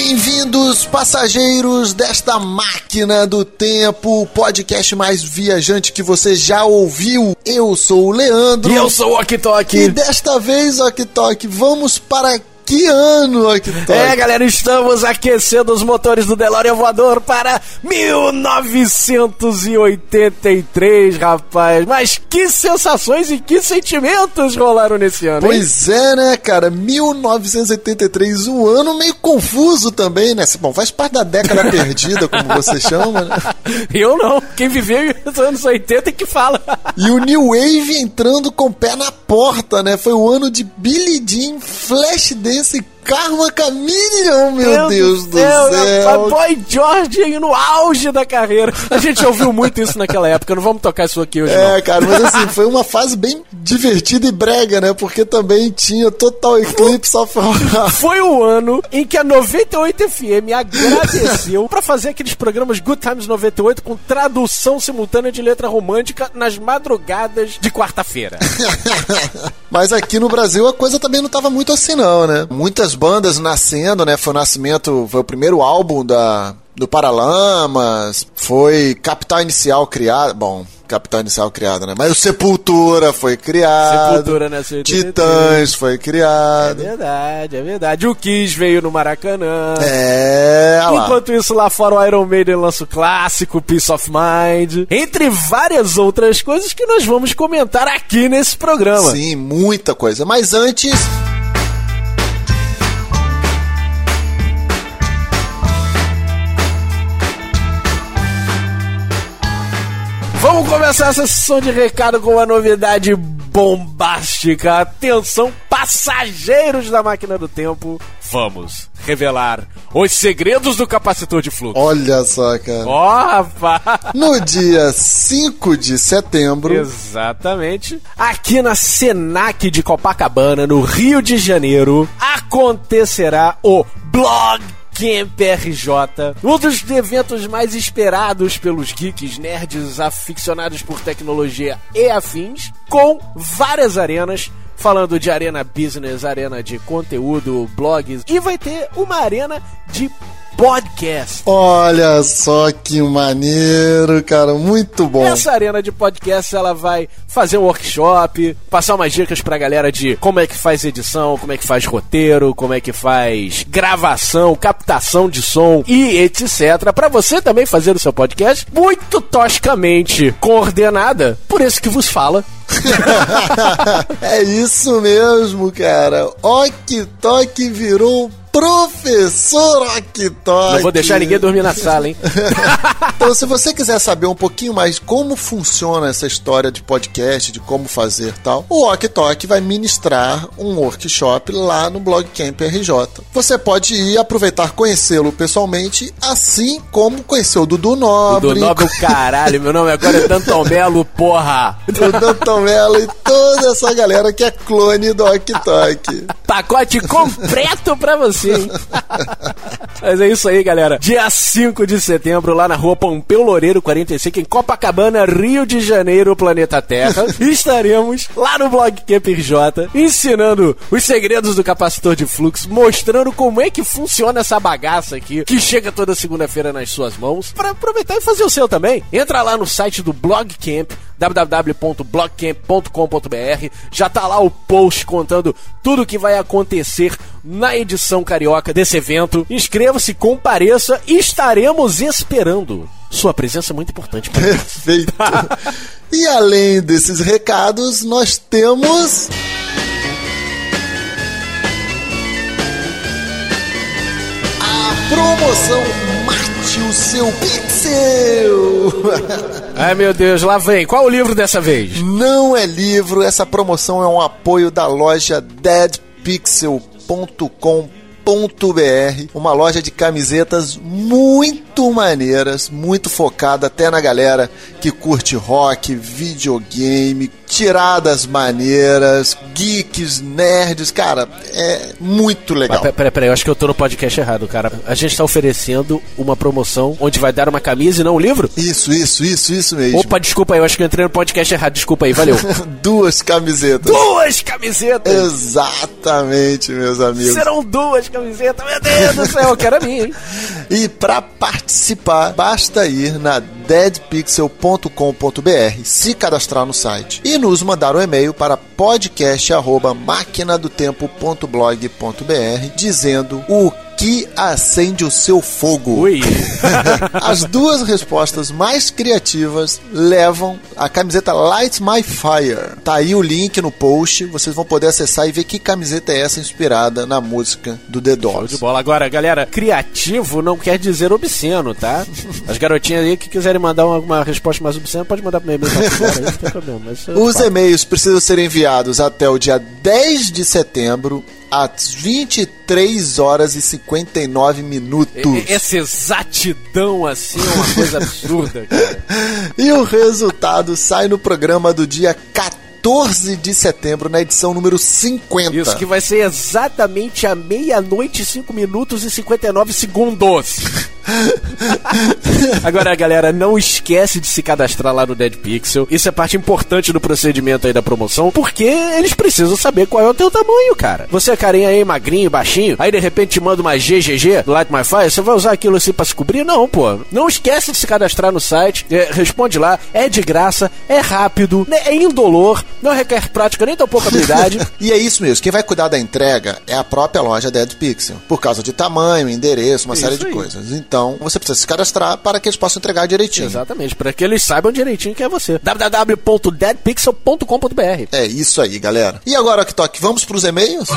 Bem-vindos, passageiros desta máquina do tempo, o podcast mais viajante que você já ouviu. Eu sou o Leandro. E eu sou o Okitoki. E desta vez, Okitoki, vamos para que ano, Okitoki? Galera, estamos aquecendo os motores do DeLorean voador para 1983, rapaz. Mas que sensações e que sentimentos rolaram nesse ano, hein? Pois é, né, cara? 1983, um ano meio confuso também, né? Bom, faz parte da década perdida, como você chama, né? Eu não. Quem viveu nos anos 80 é que fala. E o New Wave entrando com o pé na porta, né? Foi o ano de Billie Jean, Flashdance e Karma Chameleon, meu Deus do céu. Boy George aí no auge da carreira. A gente ouviu muito isso naquela época, não vamos tocar isso aqui hoje, não. Cara, mas assim, foi uma fase bem divertida e brega, né? Porque também tinha Total Eclipse of Heart. Foi o ano em que a 98 FM agradeceu pra fazer aqueles programas Good Times 98 com tradução simultânea de letra romântica nas madrugadas de quarta-feira. Mas aqui no Brasil a coisa também não tava muito assim não, né? Muitas bandas nascendo, né? Foi o primeiro álbum do Paralamas, foi Capital Inicial criado, né? Mas o Sepultura foi criado. Sepultura nasceu em 83. Titãs foi criado. É verdade. O Kiss veio no Maracanã. Enquanto isso, lá fora o Iron Maiden lança o clássico Peace of Mind. Entre várias outras coisas que nós vamos comentar aqui nesse programa. Sim, muita coisa. Mas antes... Vamos começar essa sessão de recado com uma novidade bombástica. Atenção, passageiros da máquina do tempo. Vamos revelar os segredos do capacitor de fluxo. Olha só, cara. Rapaz. No dia 5 de setembro. Exatamente. Aqui na Senac de Copacabana, no Rio de Janeiro, acontecerá o Blog Camp RJ, um dos eventos mais esperados pelos geeks, nerds, aficionados por tecnologia e afins, com várias arenas, falando de arena business, arena de conteúdo, blogs, e vai ter uma arena de podcast. Olha só que maneiro, cara, muito bom. Essa arena de podcast, ela vai fazer um workshop, passar umas dicas pra galera de como é que faz edição, como é que faz roteiro, como é que faz gravação, captação de som e etc. Pra você também fazer o seu podcast muito toscamente coordenada por esse que vos fala. É isso mesmo, cara. Okitoki virou Professor Okitoki. Não vou deixar ninguém dormir na sala, hein? Então, se você quiser saber um pouquinho mais como funciona essa história de podcast, de como fazer tal, o Okitoki vai ministrar um workshop lá no Blog Camp RJ. Você pode ir aproveitar conhecê-lo pessoalmente, assim como conhecer o Dudu Nobre. Dudu Nobre, caralho, meu nome agora é Danton Melo, porra. O Danton Melo e toda essa galera que é clone do Okitoki. Pacote completo pra você. Mas é isso aí, galera. Dia 5 de setembro, lá na rua Pompeu Loureiro 45, em Copacabana, Rio de Janeiro, planeta Terra. Estaremos lá no Blog Camp RJ, ensinando os segredos do capacitor de fluxo, mostrando como é que funciona essa bagaça aqui, que chega toda segunda-feira nas suas mãos, para aproveitar e fazer o seu também. Entra lá no site do Blog Camp, www.blogcamp.com.br. Já tá lá o post contando tudo o que vai acontecer na edição carioca desse evento. Inscreva-se, compareça e estaremos esperando. Sua presença é muito importante para nós. Perfeito. E além desses recados, nós temos... a promoção Mate o Seu Pixel. Ai, meu Deus, lá vem. Qual o livro dessa vez? Não é livro, essa promoção é um apoio da loja deadpixel.com.br, uma loja de camisetas muito maneiras, muito focada até na galera que curte rock, videogame, tiradas maneiras, geeks, nerds, cara, é muito legal. Peraí, eu acho que eu tô no podcast errado, cara. A gente tá oferecendo uma promoção onde vai dar uma camisa e não um livro? Isso mesmo. Opa, desculpa aí, eu acho que eu entrei no podcast errado, desculpa aí, valeu. 2 camisetas. 2 camisetas! Exatamente, meus amigos. Serão 2 camisetas, meu Deus do céu, eu quero a minha, hein? E pra participar, basta ir na deadpixel.com.br, se cadastrar no site e nos mandar um e-mail para podcast@maquinadotempo.blog.br dizendo o que acende o seu fogo. Ui. As 2 respostas mais criativas levam a camiseta Light My Fire. Tá aí o link no post, vocês vão poder acessar e ver que camiseta é essa inspirada na música do The Doors. Show de bola. Agora, galera, criativo não quer dizer obsceno, tá? As garotinhas aí que quiserem mandar alguma resposta mais obscena, pode mandar pro meu e-mail, não tem problema. Os e-mails precisam ser enviados até o dia 10 de setembro, às 23 horas e 59 minutos. Essa exatidão assim é uma coisa absurda, cara. E o resultado sai no programa do dia 14 de setembro, na edição número 50. Isso, que vai ser exatamente à 00:05 e 59 segundos. Agora, galera, não esquece de se cadastrar lá no Dead Pixel. Isso é parte importante do procedimento aí da promoção, porque eles precisam saber qual é o teu tamanho, cara. Você é carinha aí, magrinho, baixinho, aí de repente te manda uma GGG do Light My Fire, você vai usar aquilo assim pra se cobrir? Não, pô. Não esquece de se cadastrar no site, responde lá, é de graça, é rápido, é indolor, não requer prática nem tão pouca habilidade. E é isso mesmo, quem vai cuidar da entrega é a própria loja Dead Pixel, por causa de tamanho, endereço, uma série de coisas. Então, você precisa se cadastrar para que eles possam entregar direitinho. Exatamente, para que eles saibam direitinho que é você. www.deadpixel.com.br. É isso aí, galera. E agora, Ok-Tok, vamos para os e-mails?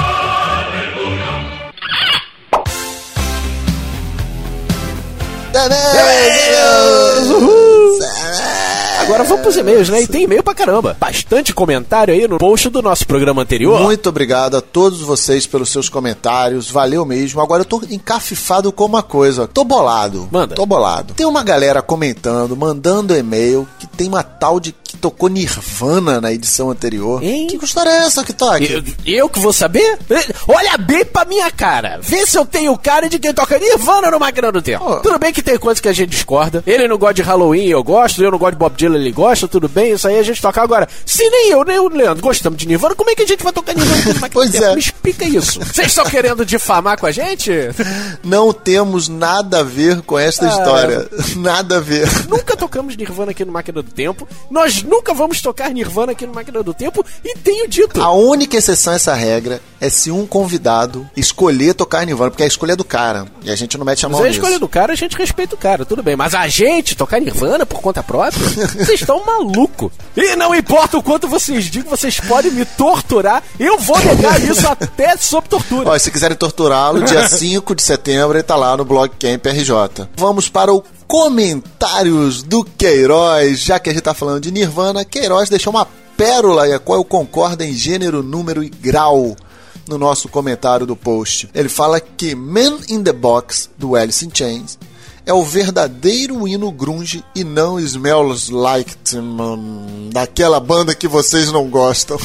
Agora vamos pros e-mails, né? E tem e-mail pra caramba. Bastante comentário aí no post do nosso programa anterior. Muito obrigado a todos vocês pelos seus comentários. Valeu mesmo. Agora eu tô encafifado com uma coisa. Tô bolado. Manda. Tô bolado. Tem uma galera comentando, mandando e-mail, que tem uma tal de que tocou Nirvana na edição anterior. Hein? Que história é essa, Ok-Tok? Eu que vou saber? Olha bem pra minha cara. Vê se eu tenho cara de quem toca Nirvana no Máquina do Tempo. Oh. Tudo bem que tem coisas que a gente discorda. Ele não gosta de Halloween, eu gosto. Eu não gosto de Bob Dylan, ele gosta. Tudo bem, isso aí a gente toca. Agora, se nem eu, nem o Leandro gostamos de Nirvana, como é que a gente vai tocar Nirvana no Máquina do Tempo? É. Me explica isso. Vocês estão querendo difamar com a gente? Não temos nada a ver com esta história. Nada a ver. Nunca tocamos Nirvana aqui no Máquina do Tempo. Nós nunca vamos tocar Nirvana aqui no Máquina do Tempo. E tenho dito. A única exceção a essa regra é se um convidado escolher tocar Nirvana, porque a escolha é do cara. E a gente não mete a mão nisso. nisso. Se a escolha do cara, a gente respeita o cara, tudo bem. Mas a gente tocar Nirvana por conta própria? Vocês estão malucos. E não importa o quanto vocês digam, vocês podem me torturar. Eu vou negar isso até sob tortura. Ó, se quiserem torturá-lo, dia 5 de setembro ele tá lá no Blog Camp RJ. Vamos para o comentários do Queiroz. Já que a gente tá falando de Nirvana, Queiroz deixou uma pérola e a qual eu concordo em gênero, número e grau no nosso comentário do post. Ele fala que Man in the Box, do Alice in Chains, é o verdadeiro hino grunge e não Smells Like daquela banda que vocês não gostam.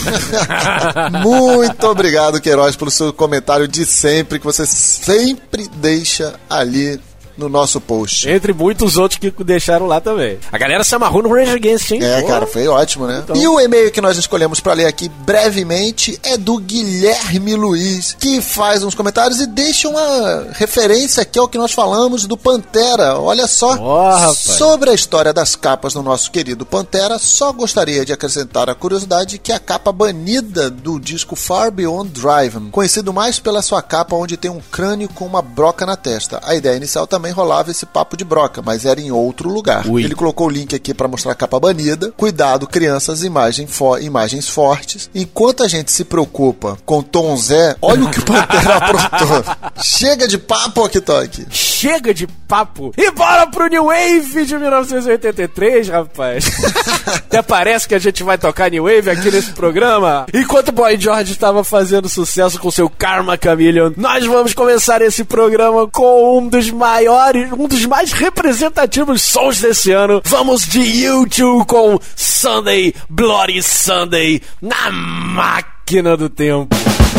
Muito obrigado, Queiroz, pelo seu comentário de sempre, que você sempre deixa ali no nosso post. Entre muitos outros que deixaram lá também. A galera se amarrou no Rage Against, hein? É, cara, foi ótimo, né? Então... E o e-mail que nós escolhemos pra ler aqui brevemente é do Guilherme Luiz, que faz uns comentários e deixa uma referência aqui ao que nós falamos do Pantera. Olha só. Sobre a história das capas do nosso querido Pantera, só gostaria de acrescentar a curiosidade que a capa banida do disco Far Beyond Driven, conhecido mais pela sua capa onde tem um crânio com uma broca na testa. A ideia inicial também rolava esse papo de broca, mas era em outro lugar. Ui. Ele colocou o link aqui para mostrar a capa banida. Cuidado, crianças, imagens fortes. Enquanto a gente se preocupa com Tom Zé, olha o que o Pantera aprontou. Chega de papo, Ok-Tok. Chega de papo. E bora pro New Wave de 1983, rapaz. Até parece que a gente vai tocar New Wave aqui nesse programa. Enquanto o Boy George estava fazendo sucesso com seu Karma Chameleon, nós vamos começar esse programa com um dos maiores maiores, um dos mais representativos sons desse ano. Vamos de U2 com Sunday, Bloody Sunday, na máquina do tempo.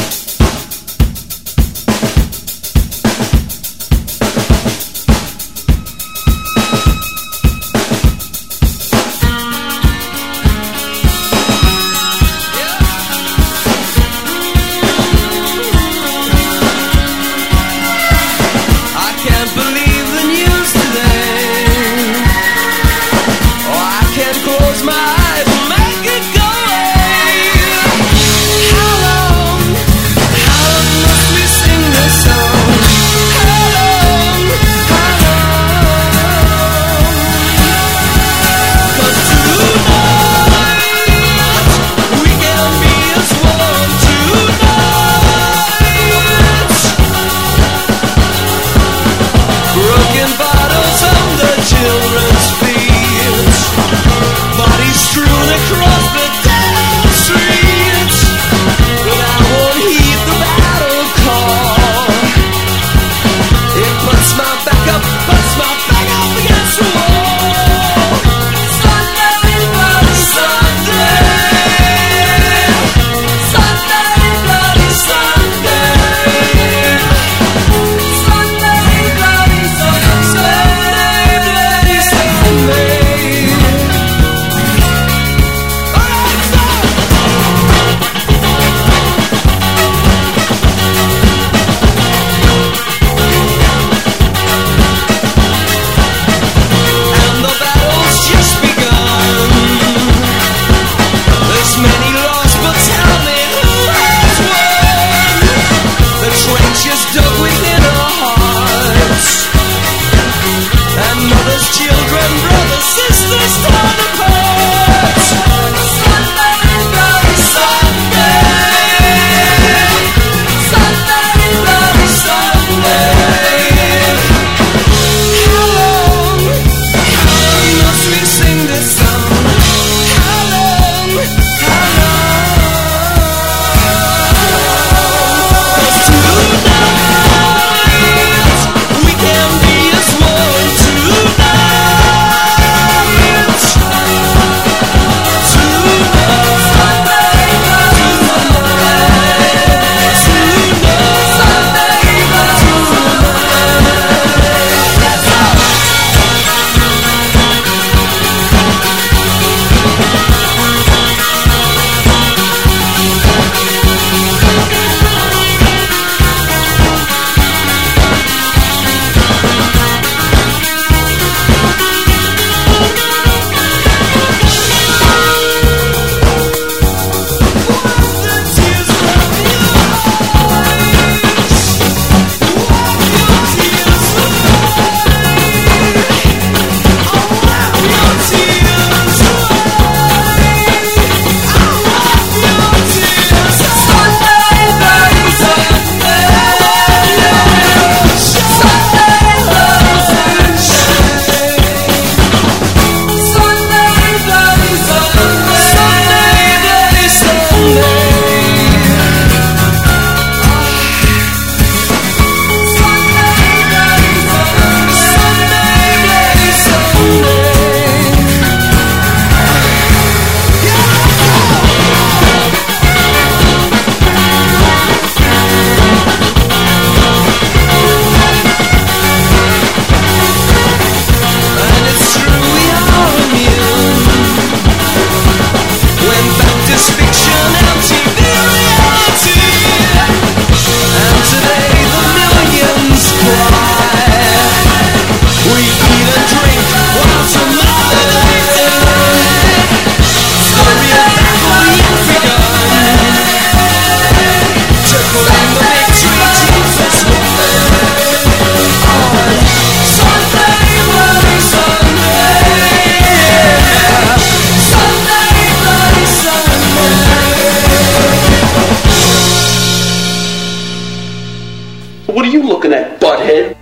What are you looking at, butthead?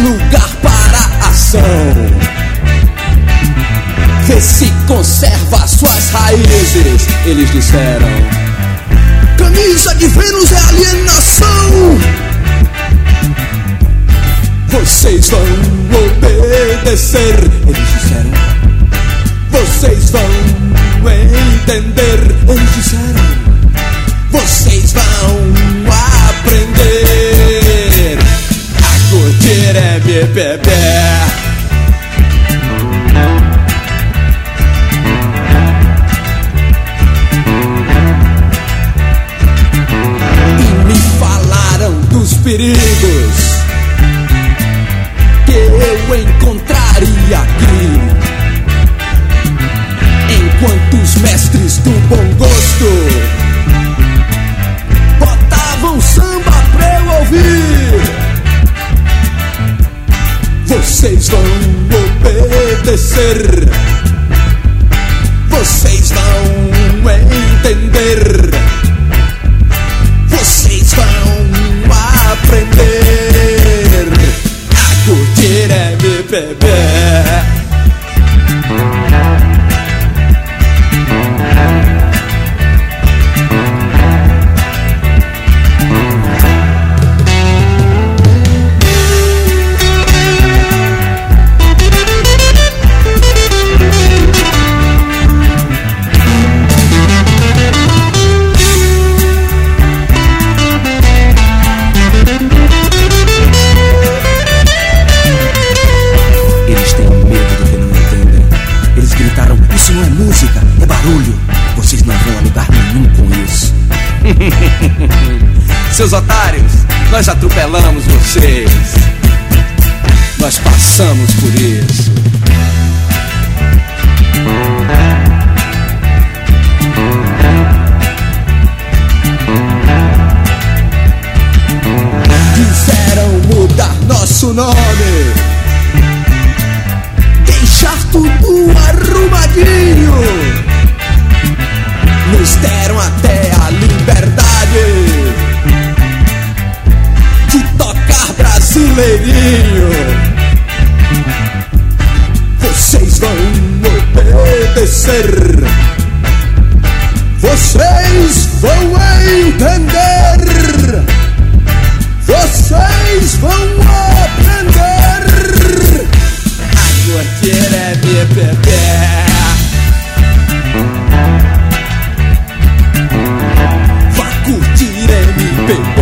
lugar para a ação. Vê se conserva suas raízes, eles disseram. Camisa de Vênus é alienação. Vocês vão obedecer, eles disseram. Vocês vão entender, eles disseram. Vocês vão aprender a curtir MPB. E me falaram dos perigos que eu encontraria aqui, enquanto os mestres do bom gosto botavam samba pra eu ouvir. Vocês vão obedecer, vocês vão entender, vocês vão aprender a curtir MPB. Isso não é música, é barulho. Vocês não vão a lugar nenhum com isso. Seus otários, nós atropelamos vocês. Nós passamos por isso. Quiseram mudar nosso nome, deixar tudo arrumadinho. Nos deram até a liberdade de tocar brasileirinho. Vocês vão obedecer, vocês vão entender, vocês vão aprender a curtir MPB. Vá curtir MPB.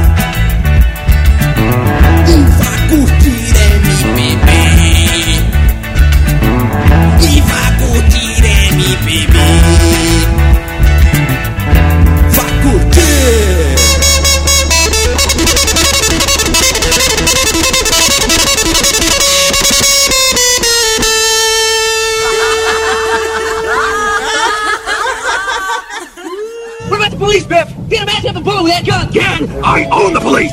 E vá curtir MPB. E vá curtir MPB. Vá curtir. What about the police, Biff? Get him out of the bullet with that gun! Gang, I own the police!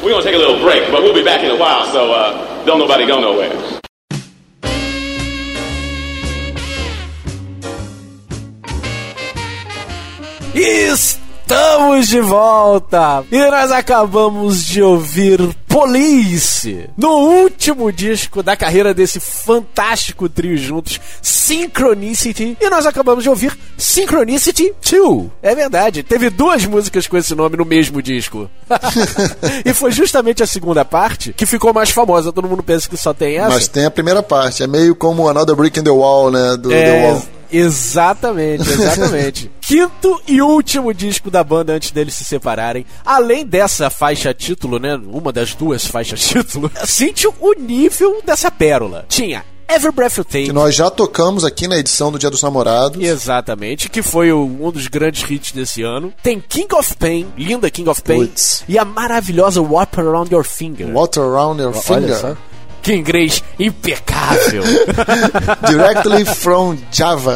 we're gonna take a little break, but we'll be back in a while, so don't nobody go nowhere. Estamos de volta! E nós acabamos de ouvir Police, no último disco da carreira desse fantástico trio juntos, Synchronicity. E nós acabamos de ouvir Synchronicity 2. É verdade, teve 2 músicas com esse nome no mesmo disco. E foi justamente a segunda parte que ficou mais famosa. Todo mundo pensa que só tem essa. Mas tem a primeira parte, é meio como Another Brick in the Wall, né? Do The Wall. Exatamente, exatamente. Quinto e último disco da banda antes deles se separarem. Além dessa faixa título, né? Uma das 2 faixas título. Sente o nível dessa pérola. Tinha Every Breath You Take, que nós já tocamos aqui na edição do Dia dos Namorados. Exatamente, que foi um dos grandes hits desse ano. Tem King of Pain, linda King of Pain. Puts. E a maravilhosa Wrap Around Your Finger. Wrap Around Your Finger. Só. Que inglês impecável. Directly from Java.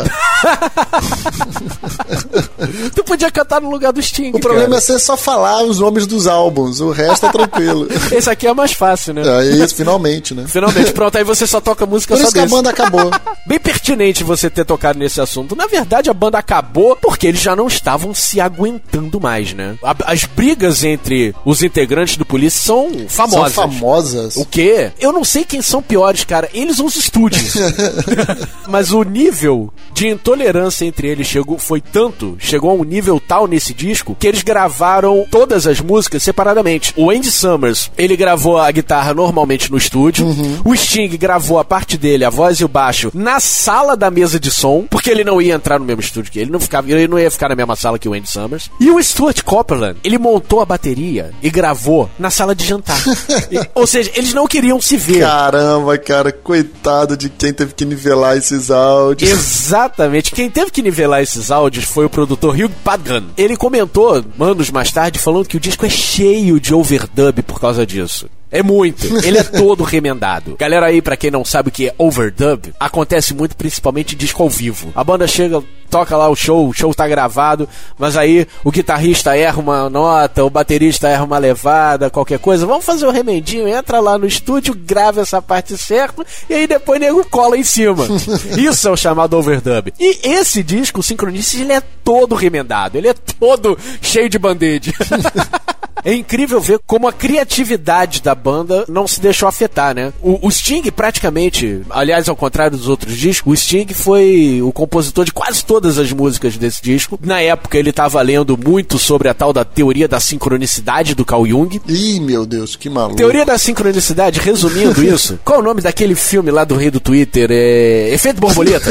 Tu podia cantar no lugar do Sting. O problema é você só falar os nomes dos álbuns, o resto é tranquilo. Esse aqui é mais fácil, né? É isso, finalmente, né? Finalmente, pronto, aí você só toca música por só isso que desse. a banda acabou. Bem pertinente você ter tocado nesse assunto. Na verdade, a banda acabou porque eles já não estavam se aguentando mais, né? As brigas entre os integrantes do Police são famosas. São famosas? O quê? Eu não sei quem são piores, cara. Eles ou os estúdios. Mas o nível de intolerância entre eles chegou a um nível tal nesse disco que eles gravaram todas as músicas separadamente. O Andy Summers, ele gravou a guitarra normalmente no estúdio. O Sting gravou a parte dele, a voz e o baixo, na sala da mesa de som, porque ele não ia entrar no mesmo estúdio que ele, ele não ia ficar na mesma sala que o Andy Summers. E o Stuart Copeland, ele montou a bateria e gravou na sala de jantar. Ou seja, eles não queriam se ver. Caramba, cara, coitado de quem teve que nivelar esses áudios. Exatamente, quem teve que nivelar esses áudios foi o produtor Hugh Padgham. Ele comentou, anos mais tarde, falando que o disco é cheio de overdub por causa disso. É muito. Ele é todo remendado. Galera aí, pra quem não sabe o que é overdub, acontece muito principalmente em disco ao vivo. A banda chega, toca lá o show tá gravado, mas aí o guitarrista erra uma nota, o baterista erra uma levada, qualquer coisa. Vamos fazer o remendinho, entra lá no estúdio, grava essa parte certa e aí depois o nego cola em cima. Isso é o chamado overdub. E esse disco, o Synchronicity, ele é todo remendado. Ele é todo cheio de band-aid. É incrível ver como a criatividade da banda não se deixou afetar, né? O Sting praticamente, aliás, ao contrário dos outros discos, o Sting foi o compositor de quase todas as músicas desse disco. Na época ele estava lendo muito sobre a tal da teoria da sincronicidade do Carl Jung. Ih, meu Deus, que maluco. Teoria da sincronicidade, resumindo isso, qual é o nome daquele filme lá do rei do Twitter? Efeito Borboleta.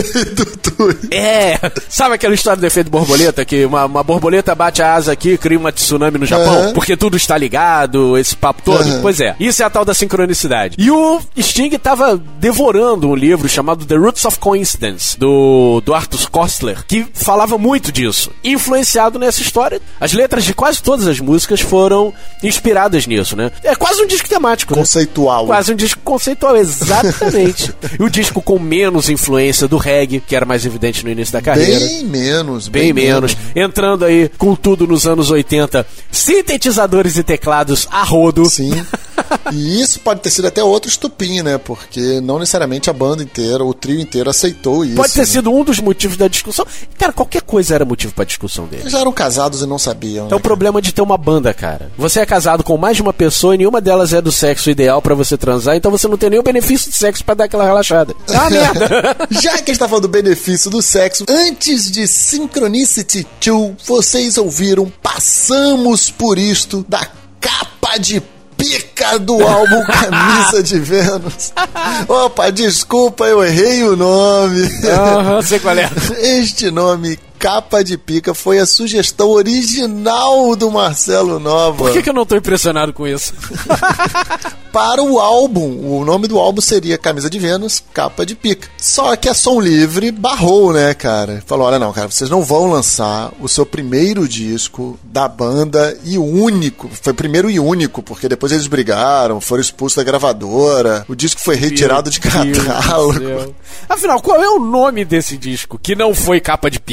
Sabe aquela história do efeito borboleta? Que uma borboleta bate a asa aqui e cria uma tsunami no Japão? Porque tudo está ligado, esse papo todo. Pois é, isso é a tal da sincronicidade. E o Sting estava devorando um livro chamado The Roots of Coincidence, do Arthur Koestler, que falava muito disso. Influenciado nessa história, as letras de quase todas as músicas foram inspiradas nisso, né? É quase um disco temático, conceitual. Né? Quase um disco conceitual, exatamente. E o disco com menos influência do reggae, que era mais evidente no início da carreira. Bem menos. Entrando aí com tudo nos anos 80, sintetizadores e teclados a rodo. Sim. E isso pode ter sido até outro estupim, né? Porque não necessariamente a banda inteira, o trio inteiro aceitou isso. Pode ter sido um dos motivos da discussão. Cara, qualquer coisa era motivo pra discussão deles. Eles já eram casados e não sabiam. É o problema de ter uma banda, cara. Você é casado com mais de uma pessoa e nenhuma delas é do sexo ideal pra você transar, então você não tem nenhum benefício de sexo pra dar aquela relaxada. É uma merda. Já que a gente tá falando do benefício do sexo, antes de Synchronicity 2, vocês ouviram Passamos por Isto, da capa de pica do álbum Camisa de Vênus. Opa, desculpa, eu errei o nome. Sei qual é. Este nome, Capa de Pica, foi a sugestão original do Marcelo Nova. Por que eu não tô impressionado com isso? Para o álbum, o nome do álbum seria Camisa de Vênus, Capa de Pica. Só que a Som Livre barrou, né, cara? Falou, olha não, cara, vocês não vão lançar o seu primeiro disco da banda e único. Foi o primeiro e único, porque depois eles brigaram, foram expulsos da gravadora, o disco foi retirado de catálogo. Afinal, qual é o nome desse disco que não foi Capa de Pica? Camisa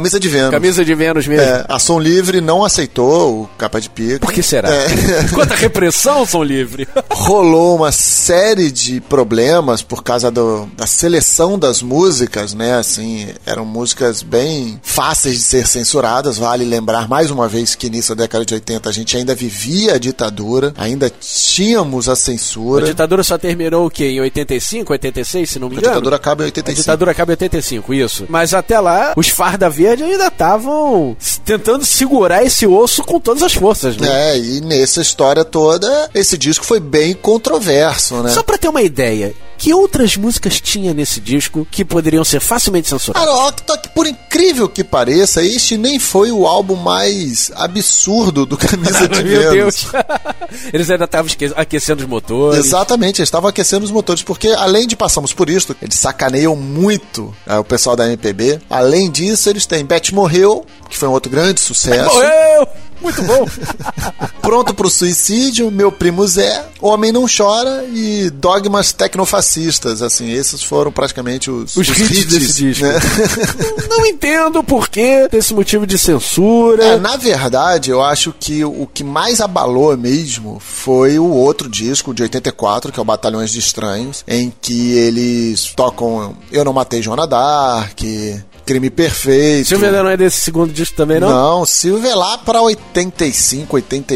Camisa de Vênus. Camisa de Vênus mesmo. A Som Livre não aceitou o Capa de Pica. Por que será? Quanta repressão, Som Livre. Rolou uma série de problemas por causa da seleção das músicas, né? Assim, eram músicas bem fáceis de ser censuradas. Vale lembrar mais uma vez que início da década de 80 a gente ainda vivia a ditadura, ainda tínhamos a censura. A ditadura só terminou o quê? Em 85, 86, se não me engano? A ditadura acaba em 85. A ditadura acaba em 85, isso. Mas até lá, os Farda Verde ainda estavam tentando segurar esse osso com todas as forças, né? E nessa história toda, esse disco foi bem controverso, né? Só pra ter uma ideia, que outras músicas tinha nesse disco que poderiam ser facilmente censuradas? Cara, o Ok-Tok, por incrível que pareça, este nem foi o álbum mais absurdo do Camisa de Vênus. Meu Deus. Eles ainda estavam aquecendo os motores. Exatamente, eles estavam aquecendo os motores, porque além de Passamos por Isto, eles sacaneiam muito o pessoal da MPB. Além disso, eles têm Beth Morreu, que foi um outro grande sucesso. Morreu! Muito bom. Pronto pro Suicídio, Meu Primo Zé, Homem Não Chora e Dogmas Tecnofascistas. Assim, esses foram praticamente os hits desse disco. Né? Não entendo o porquê desse motivo de censura. Na verdade, eu acho que o que mais abalou mesmo foi o outro disco, de 84, que é o Batalhões de Estranhos, em que eles tocam Eu Não Matei Joana Dark, Crime Perfeito. Silvia não é desse segundo disco também, não? Não, Silvia é lá pra 85,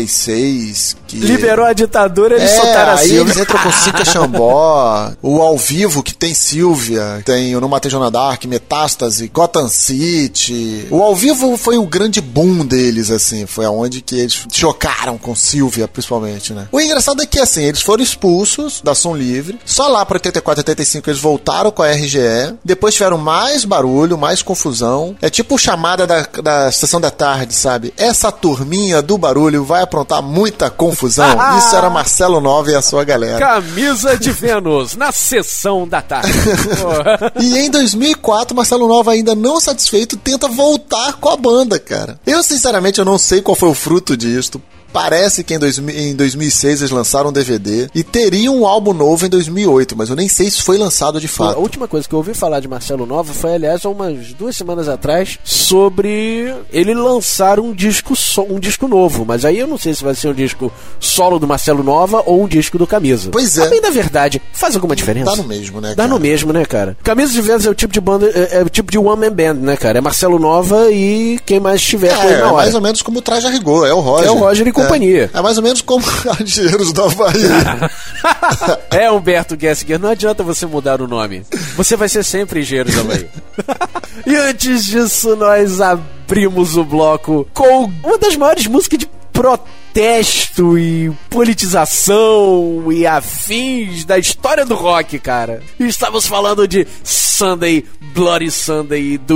86. Que... liberou a ditadura, eles soltaram a Silvia. Aí eles entram com Sica Xambó, o Ao Vivo que tem Silvia, tem Eu Não Matei Joana Dark, Metástase, Gotham City. O Ao Vivo foi o grande boom deles, assim, foi aonde que eles chocaram com Silvia, principalmente, né? O engraçado é que, assim, eles foram expulsos da Som Livre, só lá pra 84, 85 eles voltaram com a RGE, depois tiveram mais barulho, mais confusão. É tipo chamada da Sessão da Tarde, sabe? Essa turminha do barulho vai aprontar muita confusão. Isso era Marcelo Nova e a sua galera. Camisa de Vênus, na Sessão da Tarde. E em 2004, Marcelo Nova, ainda não satisfeito, tenta voltar com a banda, cara. Eu, sinceramente, eu não sei qual foi o fruto disto. Parece que em 2006 eles lançaram um DVD e teriam um álbum novo em 2008, mas eu nem sei se foi lançado de fato. A última coisa que eu ouvi falar de Marcelo Nova foi, aliás, há umas 2 semanas atrás, sobre ele lançar um disco novo, mas aí eu não sei se vai ser um disco solo do Marcelo Nova ou um disco do Camisa. Pois é. A bem da verdade, faz alguma diferença? Dá no mesmo, né, Dá no mesmo, né, cara? Camisa de Vênus é o tipo de banda, é o tipo de one man band, né, cara? É Marcelo Nova e quem mais estiver com ele na hora. É mais ou menos como o Traje a Rigor, é o Roger. É o Roger e companhia. É mais ou menos como Engenheiros do Havaí. É, Humberto Gessinger, não adianta você mudar o nome. Você vai ser sempre Engenheiros do Havaí. E antes disso, nós abrimos o bloco com uma das maiores músicas de protesto e politização e afins da história do rock, cara. Estamos falando de Sunday, Bloody Sunday, do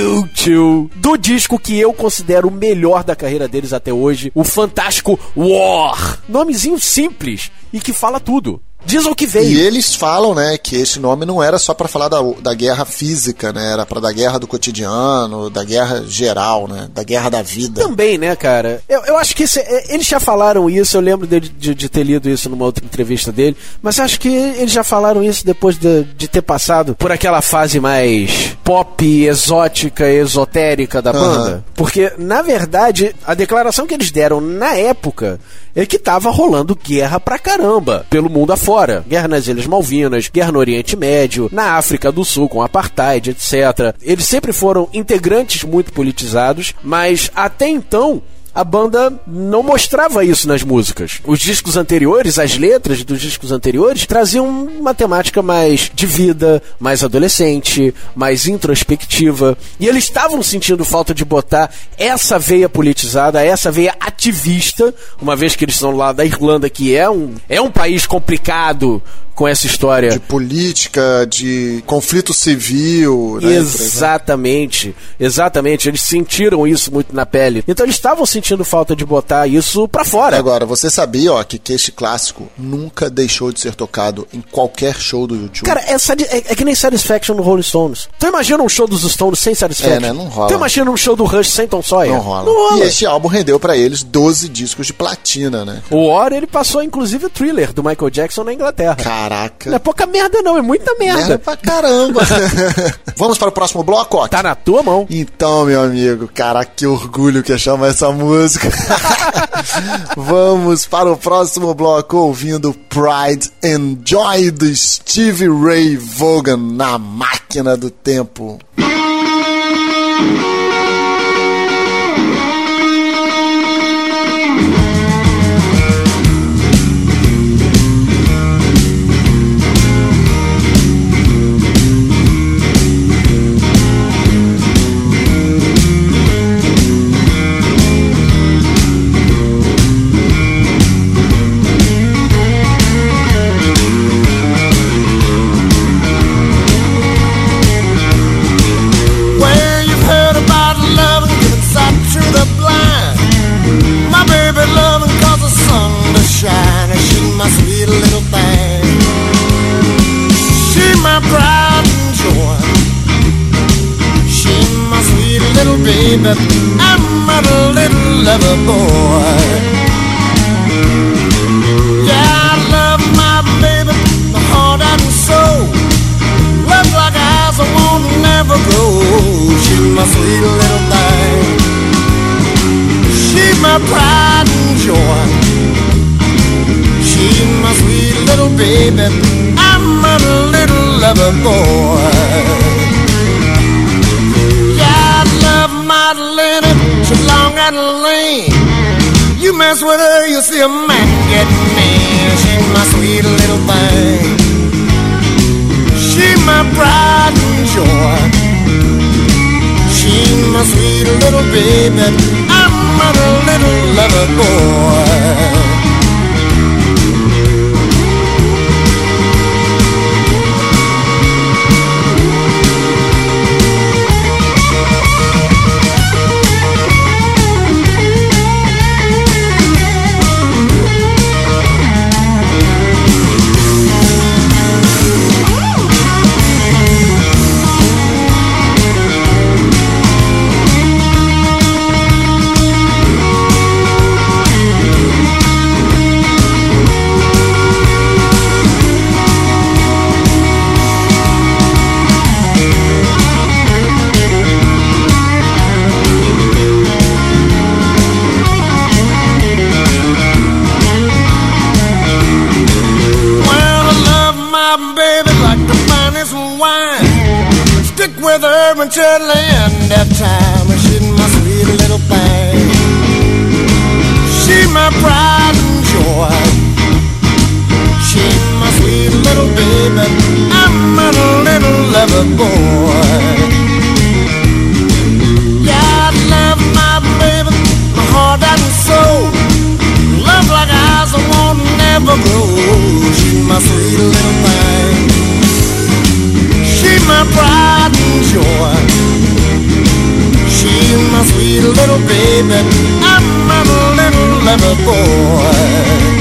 U2, do disco que eu considero o melhor da carreira deles até hoje, o fantástico War. Nomezinho simples e que fala tudo. Diz o que veio. E eles falam, né, que esse nome não era só pra falar da guerra física, né, era pra da guerra do cotidiano, da guerra geral, né, da guerra da vida. Também, né, cara? Eu acho que eles já falaram isso, eu lembro de ter lido isso numa outra entrevista dele, mas acho que eles já falaram isso depois de ter passado por aquela fase mais pop, exótica, esotérica da banda. Porque, na verdade, a declaração que eles deram na época é que tava rolando guerra pra caramba pelo mundo afora. Guerra nas Ilhas Malvinas, guerra no Oriente Médio, na África do Sul com apartheid, etc. Eles sempre foram integrantes muito politizados, mas até então a banda não mostrava isso nas músicas. Os discos anteriores, as letras dos discos anteriores, traziam uma temática mais de vida, mais adolescente, mais introspectiva. E eles estavam sentindo falta de botar essa veia politizada, essa veia ativista, uma vez que eles são lá da Irlanda, que é um país complicado com essa história de política, de conflito civil, né? Exatamente, eles sentiram isso muito na pele. Então eles estavam sentindo falta de botar isso pra fora. Agora, você sabia, ó, que este clássico nunca deixou de ser tocado em qualquer show do YouTube? Cara, é que nem Satisfaction no Rolling Stones. Tu imagina um show dos Stones sem Satisfaction? Né? Não rola. Tu imagina um show do Rush sem Tom Sawyer? Não rola. E este álbum rendeu pra eles 12 discos de platina, né? O War, ele passou inclusive o Thriller do Michael Jackson na Inglaterra. Caraca. Não é pouca merda não, é muita merda. Merda pra caramba. Vamos para o próximo bloco, ó. Tá na tua mão. Então, meu amigo, caraca, que orgulho que é chamar essa música. Vamos para o próximo bloco ouvindo Pride and Joy do Stevie Ray Vaughan na Máquina do Tempo. Baby, I'm a little lover boy. Yeah, I love my baby, my heart and soul. Love like eyes I won't never grow. She's my sweet little thing. She's my pride and joy. She's my sweet little baby, I'm a little lover boy. She's long and lean. You mess with her, you see a man get mean. She's my sweet little thing. She's my pride and joy. She's my sweet little baby. I'm a little lover boy. Until the end of time, she's my sweet little thing. She's my pride and joy. She's my sweet little baby. I'm a little lover boy. Yeah, I love my baby, my heart and soul. Love like eyes I won't never grow. She's my sweet little thing. She's my pride and joy. She's my sweet little baby. I'm a little lover boy.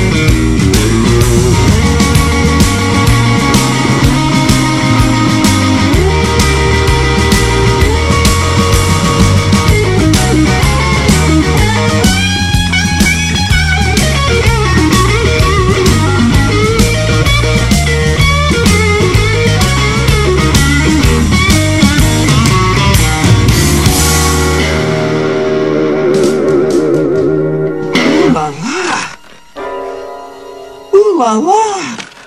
La la.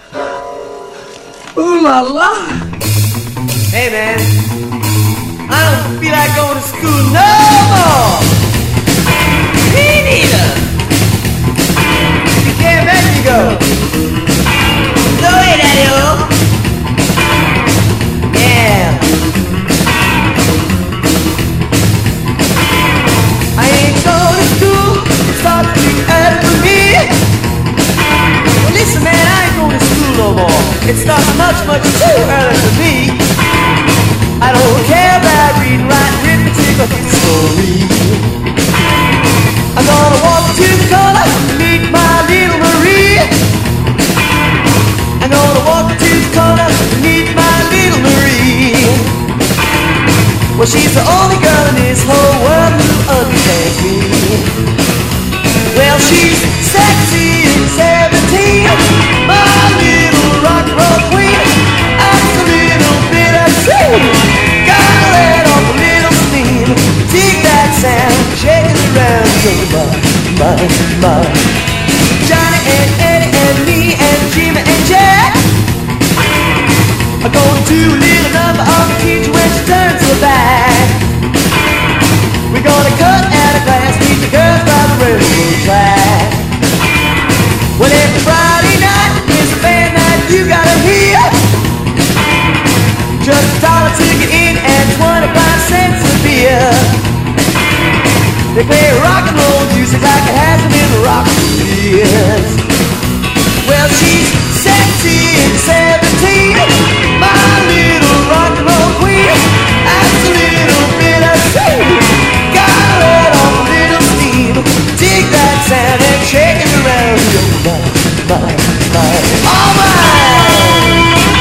Ooh la la. Hey man, I don't feel like going to school no more. Me neither. You can't make me go. No way, Daddy-o. Yeah. I ain't going to school. Start to be early for me. Listen, man, I ain't going to school no more. It starts much, much too early for me. I don't care about reading, writing, arithmetic, or history. I'm gonna walk to the corner to meet my little Marie. I'm gonna walk to the corner to meet my little Marie. Well, she's the only girl in this whole world who understands me. Well, she's sexy and 17, my little you're mine. Johnny and Eddie and me and Jimmy and Jack are gonna do a little number on the teacher when she turns her back. We're gonna cut out a class, meet the girls by the railroad track. Well, every Friday night is a band night you gotta hear. Just $1 ticket in and 25 cents a beer. They play rock and roll music like it hasn't been rock for years. Well, she's 16 and 17, my little rock and roll queen. That's a little bit of steam, gotta let off a little steam. Dig that sound and shake it around. All mine.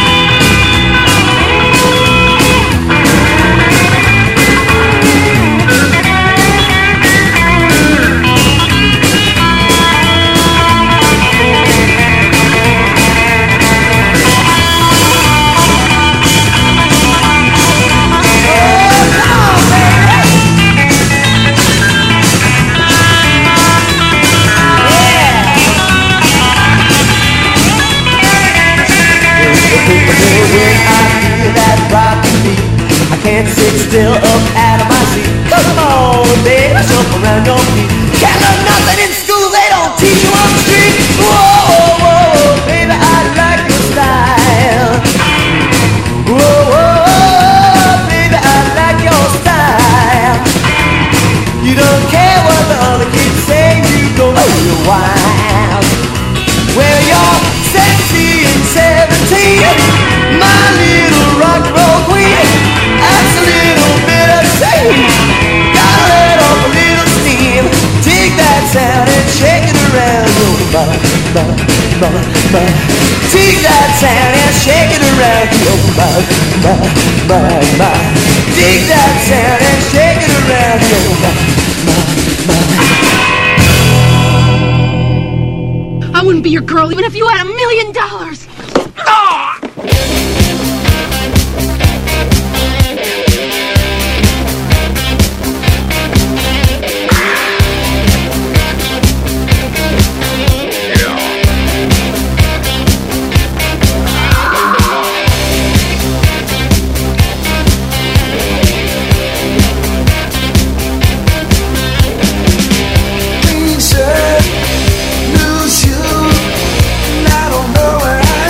Can't sit still up out of my seat. Come on, baby, jump around your feet. Can't learn nothing in school, they don't teach you on the street. Whoa, whoa, baby, I like your style. Whoa, baby, I like your style. You don't care what the other kids say, you go real wild. Well, you're sexy and 17, my little rock and roll queen. That's a little bit of steam, gotta let off a little steam. Dig that sound and shake it around. Dig that sound and shake it around. Dig that sound and shake it around. I wouldn't be your girl even if you had $1 million. Ah! New shoes, and I don't know where I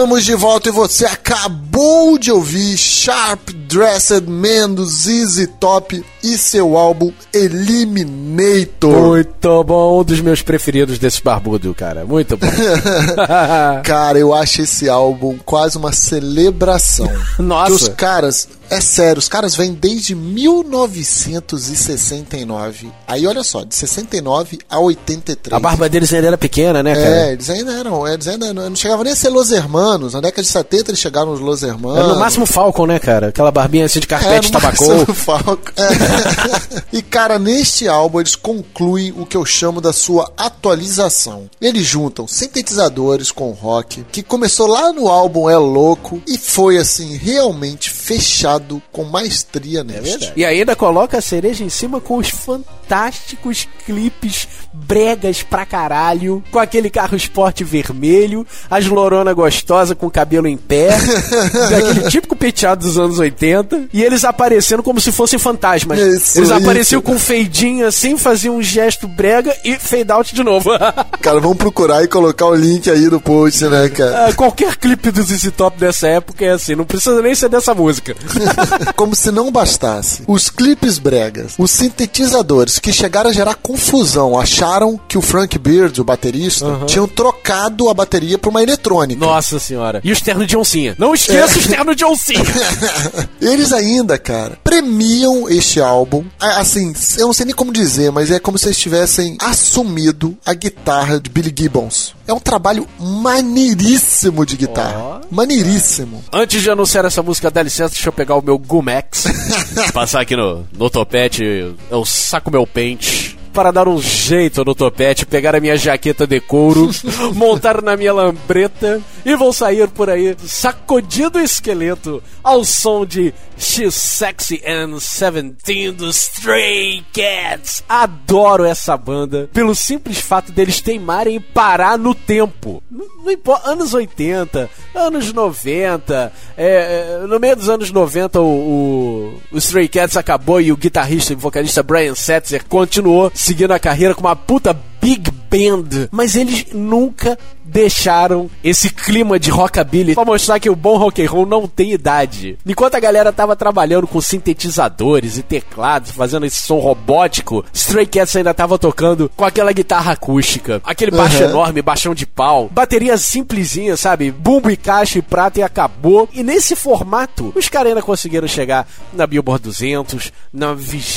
Estamos de volta e você acabou de ouvir Sharp Dressed Man do ZZ Top e seu álbum Eliminator. Muito bom, um dos meus preferidos desse barbudo, cara. Muito bom. Cara, eu acho esse álbum quase uma celebração. Nossa. Que os caras, é sério, os caras vêm desde 1969. Aí olha só, de 69 a 83. A barba deles ainda era pequena, né, cara? É, eles ainda não chegavam nem a ser Los Hermanos. Na década de 70 eles chegaram nos Los Hermanos. Era no máximo Falcon, né, cara? Aquela barbinha assim de carpete tabacou. E, cara, neste álbum eles concluem o que eu chamo da sua atualização. Eles juntam sintetizadores com rock, que começou lá no álbum É Louco e foi, assim, realmente fechado com maestria neste. E ainda coloca a cereja em cima com os fantásticos clipes bregas pra caralho, com aquele carro esporte vermelho, as lorona gostosa com cabelo em pé, aquele típico penteado dos anos 80, e eles aparecendo como se fossem fantasmas. Eles apareciam com um feidinho assim, faziam um gesto brega e fade out de novo. Cara, vamos procurar e colocar o link aí no post, né, cara? Qualquer clipe do ZZ Top dessa época é assim, não precisa nem ser dessa música. Como se não bastasse. Os clipes bregas, os sintetizadores que chegaram a gerar confusão, acharam que o Frank Beard, o baterista, tinham trocado a bateria por uma eletrônica. Nossa senhora. E os ternos de oncinha. Não esqueça os ternos de oncinha. Eles ainda, cara, premiam este álbum. Assim, eu não sei nem como dizer, mas é como se eles tivessem assumido a guitarra de Billy Gibbons. É um trabalho maneiríssimo de guitarra. Maneiríssimo. Antes de anunciar essa música, dá licença, deixa eu pegar o meu Gumex. Passar aqui no topete, eu saco meu pente para dar um jeito no topete, pegar a minha jaqueta de couro, montar na minha lambreta e vou sair por aí sacudindo o esqueleto ao som de She's Sexy and 17 do Stray Cats. Adoro essa banda pelo simples fato deles teimarem em parar no tempo. Não importa, anos 80, anos 90, no meio dos anos 90 o Stray Cats acabou e o guitarrista e vocalista Brian Setzer continuou seguindo a carreira com uma puta big band, mas eles nunca deixaram esse clima de rockabilly pra mostrar que o bom rock and roll não tem idade. Enquanto a galera tava trabalhando com sintetizadores e teclados, fazendo esse som robótico, Stray Cats ainda tava tocando com aquela guitarra acústica, aquele baixo enorme, baixão de pau, bateria simplesinha, sabe? Bumbo e caixa e prata e acabou. E nesse formato, os caras ainda conseguiram chegar na Billboard 200, na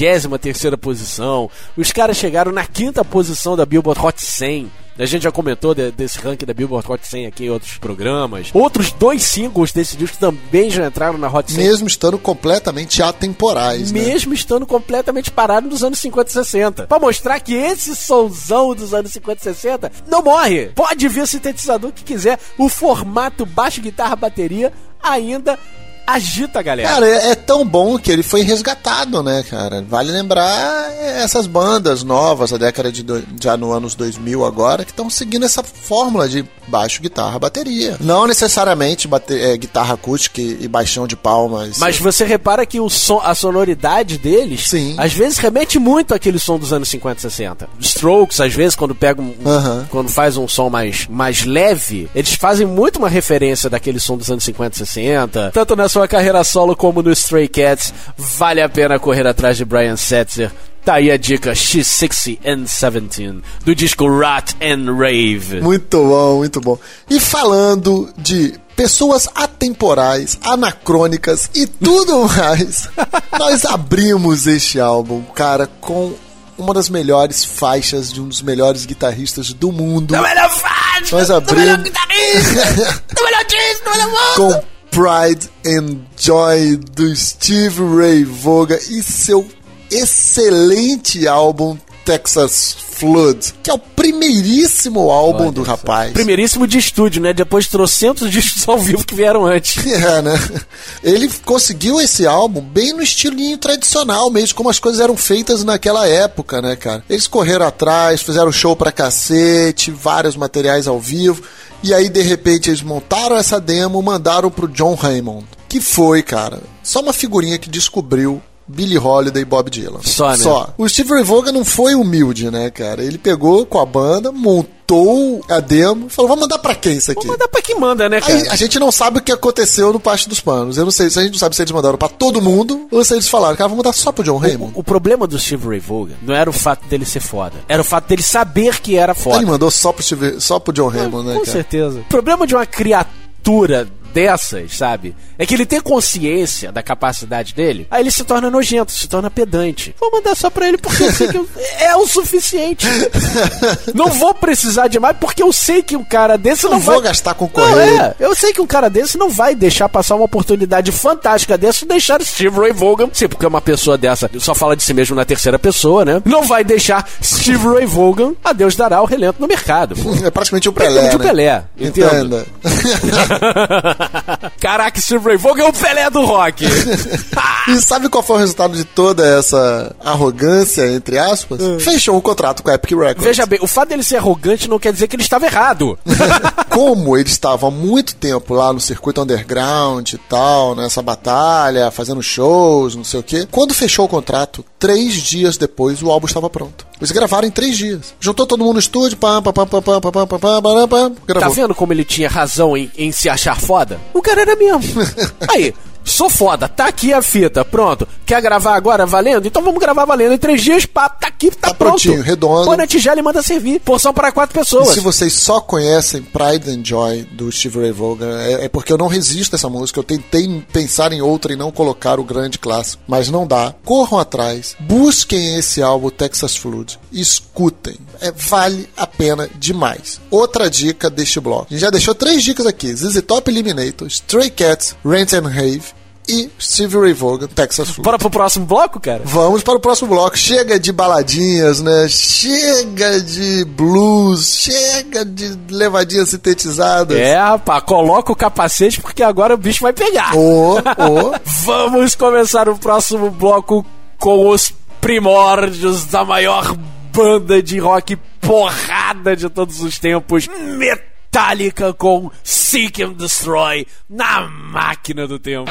23ª posição. Os caras chegaram na 5ª posição da Billboard Hot 100. A gente já comentou desse ranking da Billboard Hot 100 aqui em outros programas. Outros 2 singles desse disco também já entraram na Hot 100. Mesmo estando completamente atemporais, Mesmo estando completamente parado nos anos 50 e 60. Pra mostrar que esse sonzão dos anos 50 e 60 não morre. Pode vir o sintetizador que quiser. O formato baixo, guitarra, bateria ainda agita, galera. Cara, é tão bom que ele foi resgatado, né, cara? Vale lembrar essas bandas novas da década já no anos 2000 agora, que estão seguindo essa fórmula de baixo, guitarra, bateria. Não necessariamente guitarra acústica e baixão de palmas. Mas você repara que a sonoridade deles, sim, às vezes remete muito àquele som dos anos 50 e 60. Strokes, às vezes, quando pegam quando faz um som mais leve, eles fazem muito uma referência daquele som dos anos 50 e 60. Tanto na sua carreira solo como no Stray Cats, vale a pena correr atrás de Brian Setzer. Tá aí a dica, She's 60 and 17, do disco Rat and Rave. Muito bom, muito bom. E falando de pessoas atemporais, anacrônicas e tudo mais, nós abrimos este álbum, cara, com uma das melhores faixas de um dos melhores guitarristas do mundo. Do melhor faixa! Nós abrimos... Do melhor guitarrista! Do melhor disco! Do melhor mundo! Com Pride and Joy do Steve Ray Vaughan e seu excelente álbum Texas Flood, que é o primeiríssimo álbum do rapaz. Primeiríssimo de estúdio, né? Depois de trocentos discos ao vivo que vieram antes. Né? Ele conseguiu esse álbum bem no estilinho tradicional mesmo, como as coisas eram feitas naquela época, né, cara? Eles correram atrás, fizeram show pra cacete, vários materiais ao vivo, e aí, de repente, eles montaram essa demo, mandaram pro John Raymond, que foi, cara, só uma figurinha que descobriu Billie Holiday e Bob Dylan. Só, né? Só. O Steve Ray Vaughan não foi humilde, né, cara? Ele pegou com a banda, montou editou a demo, falou, vamos mandar pra quem isso aqui? Vamos mandar pra quem manda, né, cara? Aí, a gente não sabe o que aconteceu no Parte dos Panos. Eu não sei, a gente não sabe se eles mandaram pra todo mundo ou se eles falaram, cara, vamos mandar só pro John Raymond. O problema do Steve Ray Vaughan não era o fato dele ser foda, era o fato dele saber que era foda. Ele mandou só pro John Raymond, né, Com cara? certeza. O problema de uma criatura dessas, sabe? É que ele tem consciência da capacidade dele, aí ele se torna nojento, se torna pedante. Vou mandar só pra ele porque eu sei que é o suficiente. Não vou precisar de mais porque eu sei que um cara desse não vai... vou gastar com correio. Eu sei que um cara desse não vai deixar passar uma oportunidade fantástica dessa e deixar Steve Ray Vaughan, sim, porque uma pessoa dessa só fala de si mesmo na terceira pessoa, né? Não vai deixar Steve Ray Vaughan, a Deus dará o relento no mercado. É praticamente o Pelé, né? Pelé, entenda. Caraca, Steve Ray Vaughan é o Pelé do rock. E sabe qual foi o resultado de toda essa arrogância, entre aspas? Fechou um contrato com a Epic Records. Veja bem, o fato dele ser arrogante não quer dizer que ele estava errado. Como ele estava há muito tempo lá no circuito underground e tal, nessa batalha, fazendo shows, não sei o quê, quando fechou o contrato, 3 dias depois o álbum estava pronto. Eles gravaram em 3 dias. Juntou todo mundo no estúdio, gravou. Tá vendo como ele tinha razão em se achar foda? O cara era mesmo. Aí, sou foda, tá aqui a fita, pronto. Quer gravar agora valendo? Então vamos gravar valendo. Em 3 dias, pá, tá aqui, tá pronto. Prontinho, redondo. Põe na tigela e manda servir. Porção para 4 pessoas. E se vocês só conhecem Pride and Joy do Steve Ray Vaughan, é porque eu não resisto a essa música. Eu tentei pensar em outra e não colocar o grande clássico, mas não dá. Corram atrás, busquem esse álbum Texas Flood, escutem. Vale a pena demais. Outra dica deste bloco. A gente já deixou 3 dicas aqui. ZZ Top Eliminator, Stray Cats, Rant and Rave e Steve Ray Vaughan, Texas Flood. Bora pro próximo bloco, cara? Vamos para o próximo bloco. Chega de baladinhas, né? Chega de blues, chega de levadinhas sintetizadas. Rapaz, coloca o capacete porque agora o bicho vai pegar. Vamos começar o próximo bloco com os primórdios da maior banda de rock porrada de todos os tempos, Metallica, com Seek and Destroy na máquina do tempo.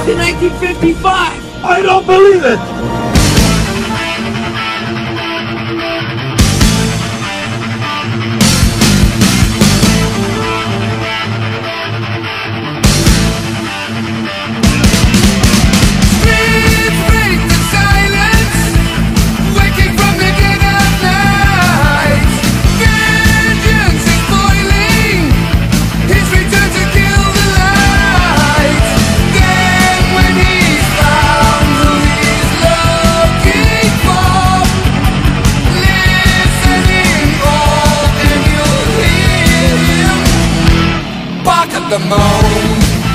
in 1955. I don't believe it. The moon.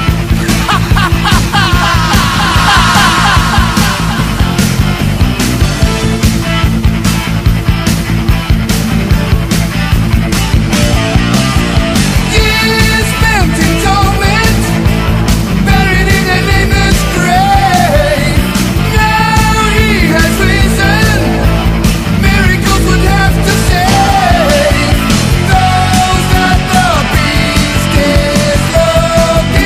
Years spent in torment, buried in a nameless grave. Now he has risen. Miracles would have to save those that the beast is looking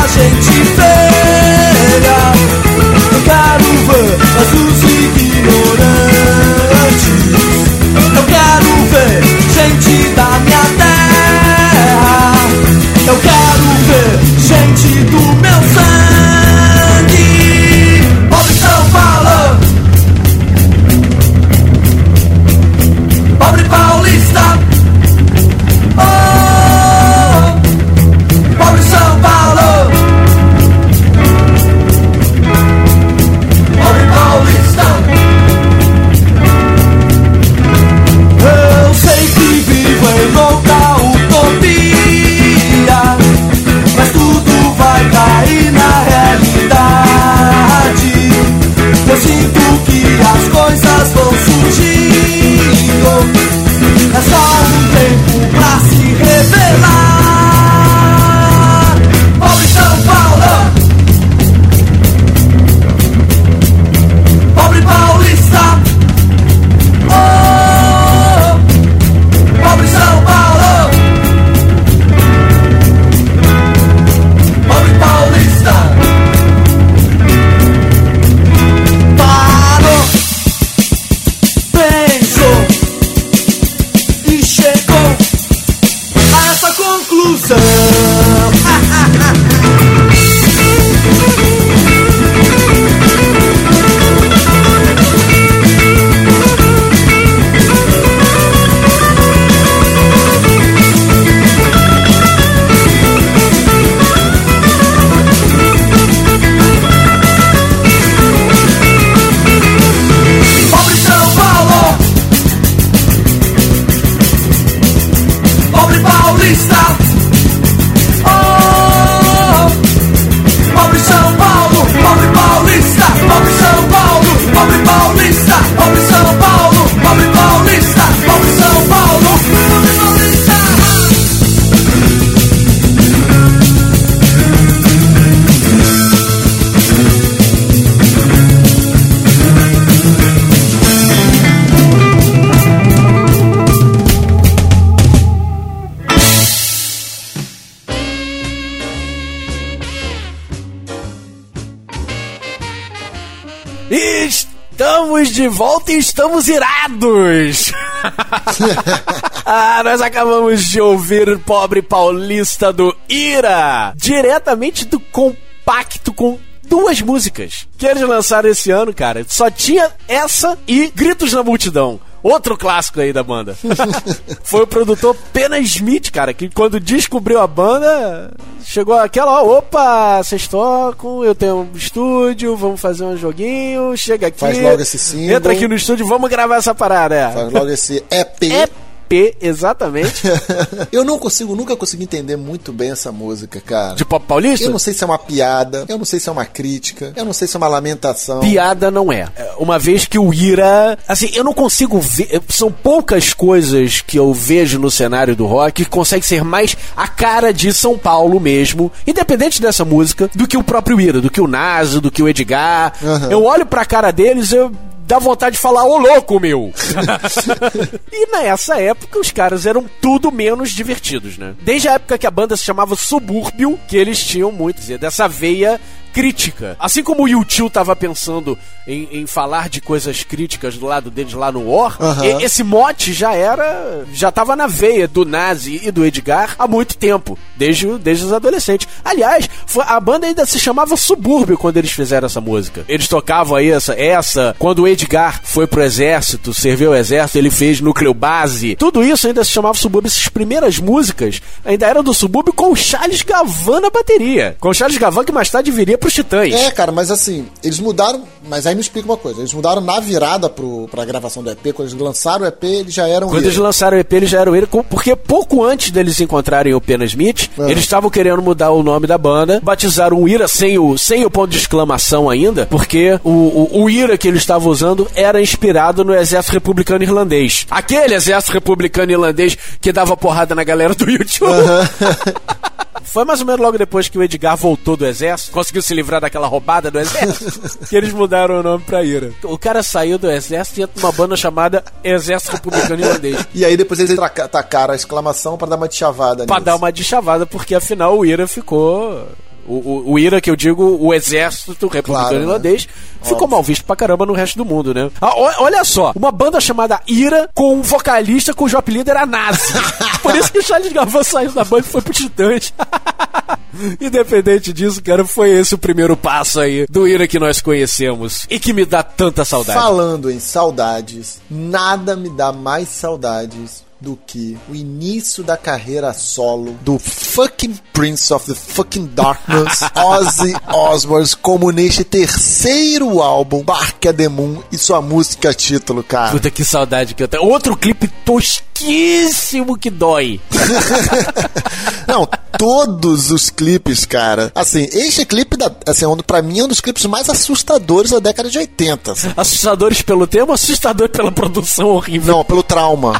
gente feia. Eu quero ver os ignorantes. Eu quero ver gente da minha terra. Eu quero ver gente do meu sangue. Pobre São Paulo, pobre paulista. Oh, pobre São Paulo, pobre paulista. Eu sei que vivo em louca utopia, mas tudo vai cair na realidade. Eu sinto que as coisas vão surgindo. É só um tempo pra se revelar. Pobre São Paulo, pobre paulista. Oh, pobre São Paulo, pobre paulista. Parou, pensou e chegou a essa conclusão. Pobre São Paulo, pobre paulista. Oh, pobre São Paulo, pobre paulista. Pobre São Paulo, pobre paulista. Pobre São Paulo, pobre paulista. Pobre São Paulo, pobre paulista. Estamos de volta e estamos irados! Nós acabamos de ouvir Pobre Paulista do Ira, diretamente do compacto com 2 músicas que eles lançaram esse ano, cara. Só tinha essa e Gritos na Multidão. Outro clássico aí da banda. Foi o produtor Pena Smith, cara, que quando descobriu a banda, chegou aquela, opa, vocês tocam, eu tenho um estúdio, vamos fazer um joguinho, chega aqui. Faz logo esse single. Entra aqui no estúdio, vamos gravar essa parada. Faz logo esse EP. Exatamente. Eu nunca consegui entender muito bem essa música, cara. De pop paulista? Eu não sei se é uma piada, eu não sei se é uma crítica, eu não sei se é uma lamentação. Piada não é. Uma vez que o Ira... Assim, eu não consigo ver... São poucas coisas que eu vejo no cenário do rock que conseguem ser mais a cara de São Paulo mesmo, independente dessa música, do que o próprio Ira, do que o Naso, do que o Edgar. Uhum. Eu olho pra cara deles, dá vontade de falar, ô louco, meu! E nessa época os caras eram tudo menos divertidos, né? Desde a época que a banda se chamava Subúrbio, que eles tinham muito, dessa veia crítica. Assim como o U2 tava pensando em falar de coisas críticas do lado deles lá no War, esse mote já tava na veia do Nazi e do Edgar há muito tempo, desde os adolescentes. Aliás, a banda ainda se chamava Subúrbio quando eles fizeram essa música. Eles tocavam aí essa quando o Edgar foi pro exército, serviu o exército, ele fez Núcleo Base. Tudo isso ainda se chamava Subúrbio. Essas primeiras músicas ainda eram do Subúrbio com o Charles Gavan na bateria. Com o Charles Gavan que mais tarde viria pros Titãs. Cara, mas assim, eles mudaram, mas aí me explica uma coisa, eles mudaram na virada pra gravação do EP, quando eles lançaram o EP, eles já eram Quando eles lançaram o EP, eles já eram ele, porque pouco antes deles encontrarem o Pena Smith, eles estavam querendo mudar o nome da banda, batizaram o Ira sem o ponto de exclamação ainda, porque o Ira que eles estavam usando era inspirado no exército republicano irlandês. Aquele exército republicano irlandês que dava porrada na galera do YouTube. Foi mais ou menos logo depois que o Edgar voltou do exército, conseguiu se livrar daquela roubada do exército, que eles mudaram o nome pra Ira. O cara saiu do exército e entrou numa banda chamada Exército Republicano Irlandês. E aí depois eles tacaram a exclamação pra dar uma deschavada. Pra dar uma deschavada, porque afinal o Ira ficou O IRA, que eu digo, o exército republicano irlandês, ficou mal visto pra caramba no resto do mundo, né? Olha só, uma banda chamada IRA com um vocalista cujo apelido era Nazi. Por isso que o Charles Gavan saiu da banda e foi pro Titãs. Independente disso, cara, foi esse o primeiro passo aí do IRA que nós conhecemos e que me dá tanta saudade. Falando em saudades, nada me dá mais saudades do que o início da carreira solo do fucking Prince of the fucking Darkness, Ozzy Osbourne, como neste terceiro álbum, Bark at the Moon, e sua música título, cara. Puta, que saudade que eu tenho. Outro clipe tosquíssimo que dói. Não, todos os clipes, cara. Assim, este clipe, assim, pra mim, é um dos clipes mais assustadores da década de 80. Assim. Assustadores pelo tema ou assustador pela produção horrível? Não, pelo trauma.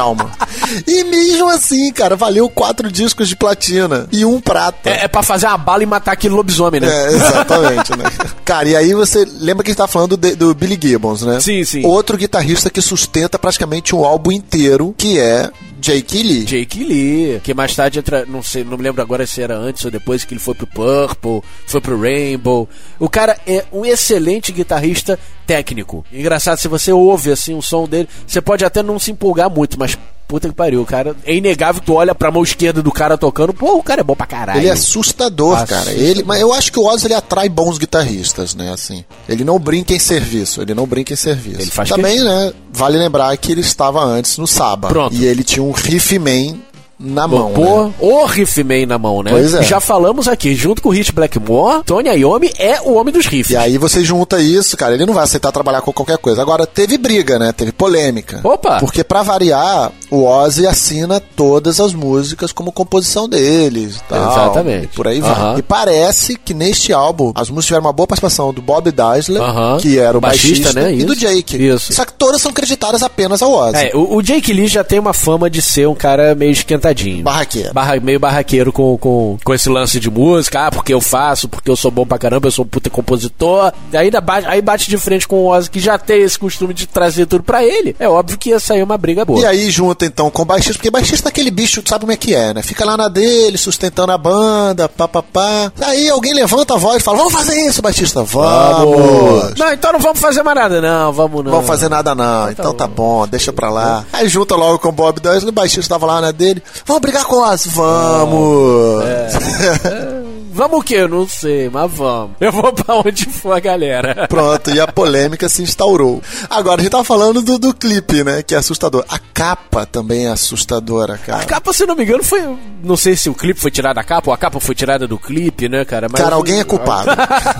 E mesmo assim, cara, valeu 4 discos de platina e 1 prata. É pra fazer uma bala e matar aquele lobisomem, né? É, exatamente, né? Cara, e aí você lembra que a gente tá falando do Billy Gibbons, né? Sim, sim. Outro guitarrista que sustenta praticamente um álbum inteiro, que é Jake Lee. Jake Lee, que mais tarde entra, não me lembro agora se era antes ou depois, que ele foi pro Purple, foi pro Rainbow. O cara é um excelente guitarrista técnico. Engraçado, se você ouve assim o som dele, você pode até não se empolgar muito, mas puta que pariu, o cara, é inegável que tu olha pra mão esquerda do cara tocando, pô, o cara é bom pra caralho. Ele é assustador, cara. Mas eu acho que o Ozzy, ele atrai bons guitarristas, né, assim. Ele não brinca em serviço. Ele faz também, né, vale lembrar que ele estava antes no Saba. Pronto. E ele tinha um Riffman na mão, pô, né? O Riffman na mão, né? Pois é. Já falamos aqui, junto com o Rich Blackmore, Tony Iommi é o homem dos riffs. E aí você junta isso, cara, ele não vai aceitar trabalhar com qualquer coisa. Agora, teve briga, né? Teve polêmica. Opa! Porque, pra variar, o Ozzy assina todas as músicas como composição deles e tal. Exatamente. E por aí vai. E parece que neste álbum, as músicas tiveram uma boa participação do Bob Daisley, que era o baixista, né? E do Jake. Isso. Só que todas são creditadas apenas ao Ozzy. O Jake Lee já tem uma fama de ser um cara meio esquentadinho. Barraqueiro. Meio barraqueiro com esse lance de música, porque eu faço, porque eu sou bom pra caramba, eu sou um puta compositor. Aí bate de frente com o Ozzy, que já tem esse costume de trazer tudo pra ele. É óbvio que ia sair uma briga boa. E aí junta então com o baixista, porque baixista é aquele bicho, tu sabe como é que é, né? Fica lá na dele, sustentando a banda, papapá. Aí alguém levanta a voz e fala, vamos fazer isso, baixista. Vamos! Não, então não vamos fazer mais nada, não. Vamos não. Vamos fazer nada não. Então tá bom, deixa pra lá. Aí junta logo com o Bob Daisley, o baixista tava lá na dele. Vamos brigar com o Ozzy. Vamos! Vamos o quê? Eu não sei, mas vamos. Eu vou pra onde for a galera. Pronto, e a polêmica se instaurou. Agora, a gente tava falando do clipe, né? Que é assustador. A capa também é assustadora, cara. A capa, se não me engano, foi... Não sei se o clipe foi tirado da capa ou a capa foi tirada do clipe, né, cara? Mas cara, alguém é culpado.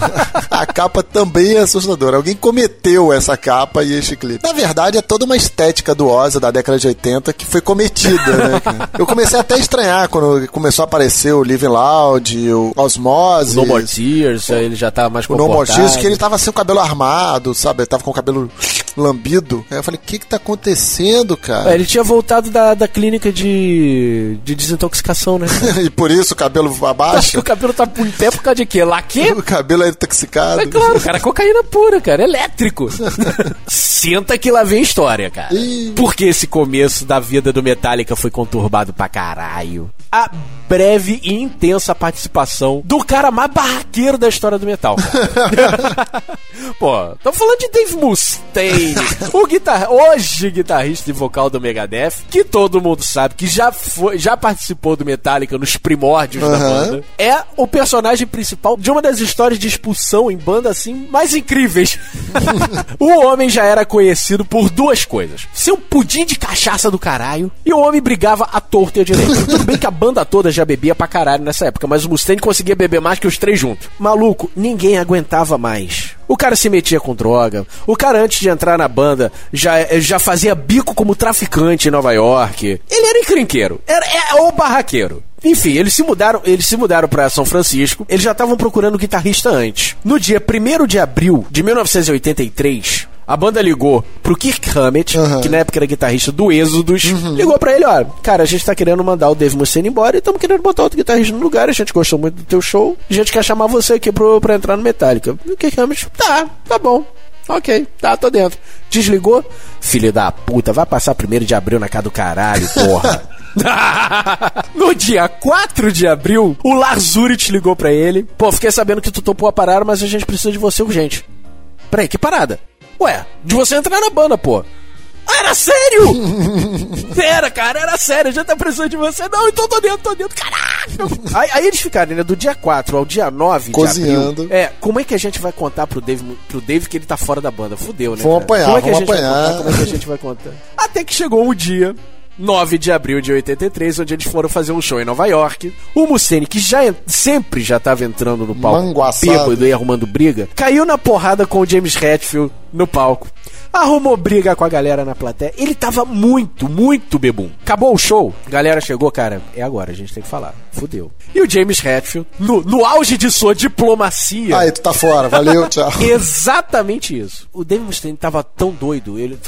A capa também é assustadora. Alguém cometeu essa capa e este clipe. Na verdade, é toda uma estética do Ozzy da década de 80 que foi cometida, né, cara? Eu comecei até a estranhar quando começou a aparecer o Living Loud, o Osmose. No More Tears, ele já tava mais comportado. O No More Tears, que ele tava assim, o cabelo armado, sabe? Ele tava com o cabelo lambido. Aí eu falei, o que tá acontecendo, cara? Ele tinha voltado da clínica de desintoxicação, né? E por isso o cabelo abaixo? Acho que o cabelo tá em pé por causa de quê? Laque? O cabelo é intoxicado. É claro, cara, cocaína pura, cara, elétrico. Senta que lá vem história, cara. Porque esse começo da vida do Metallica foi conturbado pra caralho. A breve e intensa participação do cara mais barraqueiro da história do metal. Pô, estamos falando de Dave Mustaine, hoje guitarrista e vocal do Megadeth, que todo mundo sabe que já participou do Metallica nos primórdios da banda. É o personagem principal de uma das histórias de expulsão em banda assim mais incríveis. O homem já era conhecido por duas coisas: ser um pudim de cachaça do caralho, e o homem brigava à torta e à direita. Tudo bem que a banda toda já bebia pra caralho nessa época, mas o Mustaine conseguia beber mais que os três juntos. Maluco, ninguém aguentava mais. O cara se metia com droga. O cara, antes de entrar na banda, já fazia bico como traficante em Nova York. Ele era encrenqueiro. É o barraqueiro. Enfim, eles se mudaram pra São Francisco. Eles já estavam procurando guitarrista antes. No dia 1º de abril de 1983... a banda ligou pro Kirk Hammett, que na época era guitarrista do Êxodos, ligou pra ele, ó, cara, a gente tá querendo mandar o Dave Mustaine embora e estamos querendo botar outro guitarrista no lugar, a gente gostou muito do teu show, a gente quer chamar você aqui pra entrar no Metallica. E o Kirk Hammett, tá bom. Ok, tô dentro. Desligou? Filho da puta, vai passar 1º de abril na casa do caralho, porra. No dia 4 de abril, o Lars Ulrich ligou pra ele. Pô, fiquei sabendo que tu topou a parada, mas a gente precisa de você urgente. Peraí, que parada? Ué, de você entrar na banda, pô. Ah, era sério? Era sério, já tá precisando de você. Não, então tô dentro, caralho. Aí eles ficaram, né, do dia 4 ao dia 9 cozinhando. De abril. Como é que a gente vai contar pro Dave que ele tá fora da banda? Fudeu, né? Vamos apanhar, como é que a gente vai contar? Até que chegou o dia 9 de abril de 83, onde eles foram fazer um show em Nova York. O Mustaine, que sempre já tava entrando no palco, bêbado e arrumando briga, caiu na porrada com o James Hetfield no palco. Arrumou briga com a galera na plateia. Ele tava muito bebum. Acabou o show, a galera chegou, cara, é agora, a gente tem que falar. Fudeu. E o James Hetfield, no auge de sua diplomacia... Aí, tu tá fora, valeu, tchau. Exatamente isso. O Dave Mustaine tava tão doido, ele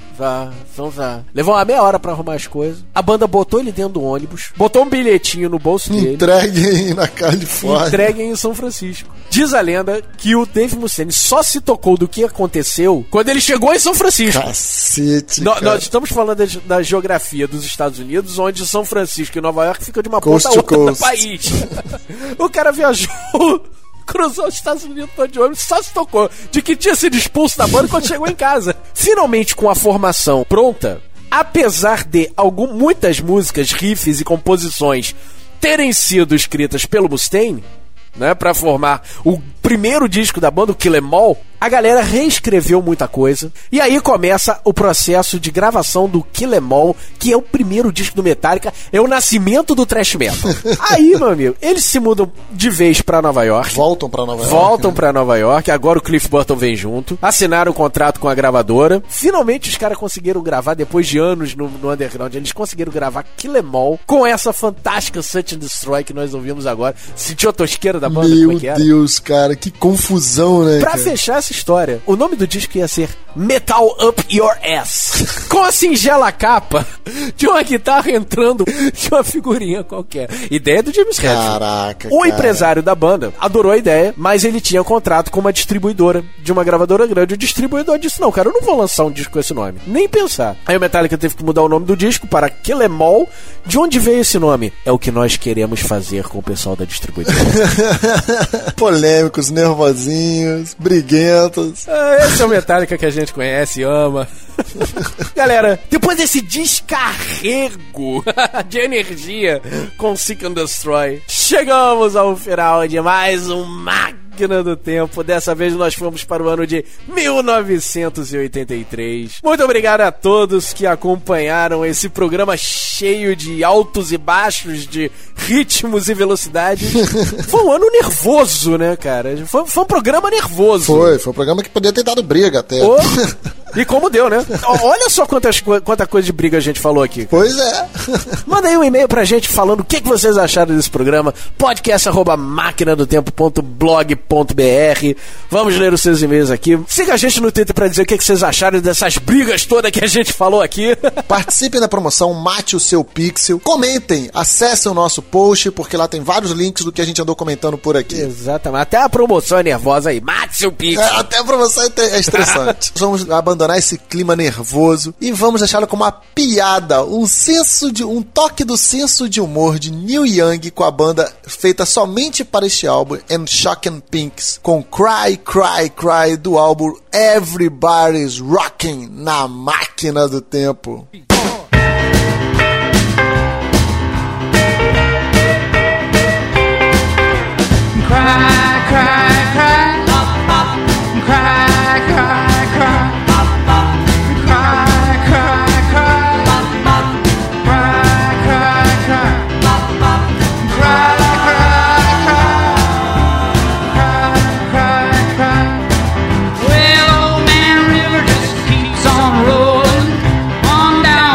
levou uma meia hora pra arrumar as coisas. A banda botou ele dentro do ônibus, botou um bilhetinho no bolso dele. Entreguem na Califórnia. Entreguem em São Francisco. Diz a lenda que o Dave Mustaine só se tocou do que aconteceu quando ele chegou em São Francisco. Cacete, nós estamos falando da geografia dos Estados Unidos, onde São Francisco e Nova York ficam de uma ponta a outra do país. O cara viajou, cruzou os Estados Unidos todo de ônibus, só se tocou de que tinha sido expulso da banda quando chegou em casa. Finalmente, com a formação pronta, apesar de muitas músicas, riffs e composições terem sido escritas pelo Mustaine, né, pra formar o primeiro disco da banda, o Kill 'Em All, a galera reescreveu muita coisa. E aí começa o processo de gravação do Kill 'Em All, que é o primeiro disco do Metallica, é o nascimento do thrash metal. Aí, meu amigo, eles se mudam de vez pra Nova York. Voltam pra Nova York. Agora o Cliff Burton vem junto. Assinaram o contrato com a gravadora. Finalmente os caras conseguiram gravar, depois de anos no underground, eles conseguiram gravar Kill 'Em All com essa fantástica Search and Destroy que nós ouvimos agora. Sentiu a tosqueira da banda? Meu como é que era? Deus, cara, que confusão, né? Pra fechar essa história, o nome do disco ia ser Metal Up Your Ass, com a singela capa de uma guitarra entrando de uma figurinha qualquer. Ideia do James Hetfield. Caraca, o empresário da banda adorou a ideia, mas ele tinha contrato com uma distribuidora de uma gravadora grande. O distribuidor disse, não, cara, eu não vou lançar um disco com esse nome, nem pensar. Aí o Metallica teve que mudar o nome do disco para Kill 'Em All. De onde veio esse nome? É o que nós queremos fazer com o pessoal da distribuidora. Polêmicos, nervosinhos, briguentos. Esse é o Metallica que a gente conhece e ama. Galera, depois desse descarrego de energia com Seek and Destroy, chegamos ao final de mais um Máquina do Tempo. Dessa vez nós fomos para o ano de 1983. Muito obrigado a todos que acompanharam esse programa cheio de altos e baixos, de ritmos e velocidades. Foi um ano nervoso, né, cara? Foi um programa nervoso. Foi um programa que podia ter dado briga até. E como deu, né? Olha só quanta coisa de briga a gente falou aqui. Pois é. Manda aí um e-mail pra gente falando o que vocês acharam desse programa. podcast@maquinadotempo.blog.br. Vamos ler os seus e-mails aqui. Siga a gente no Twitter pra dizer o que vocês acharam dessas brigas todas que a gente falou aqui. Participem da promoção Mate o Seu Pixel. Comentem, acessem o nosso post, porque lá tem vários links do que a gente andou comentando por aqui. Exatamente. Até a promoção é nervosa aí. Mate seu pixel. Até a promoção é estressante. Vamos abandonar esse clima nervoso e vamos deixá-lo como uma piada, um toque do senso de humor de Neil Young com a banda feita somente para este álbum, And Shocking Pinks, com Cry, Cry, Cry do álbum Everybody's Rocking na Máquina do Tempo. Cry, cry, cry, cry, cry, cry. Well, old man River just keeps on rolling on down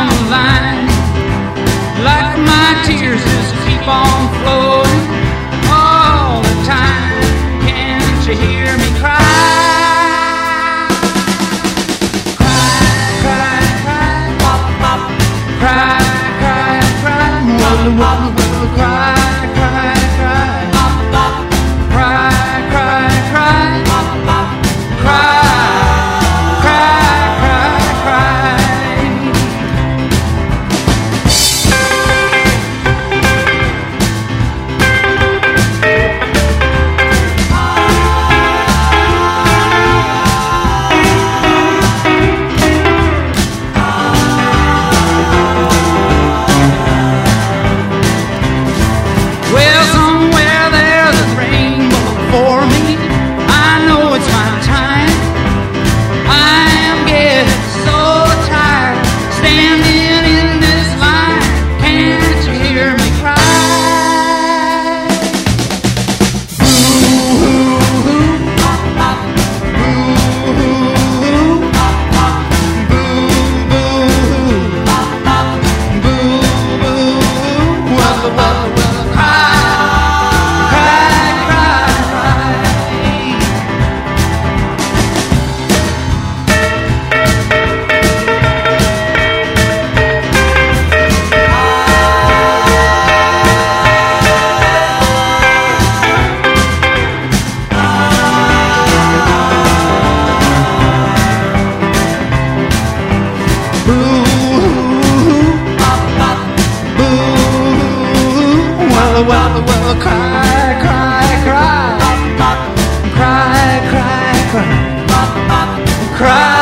well, cry, cry, cry. Cry, cry, cry. Cry.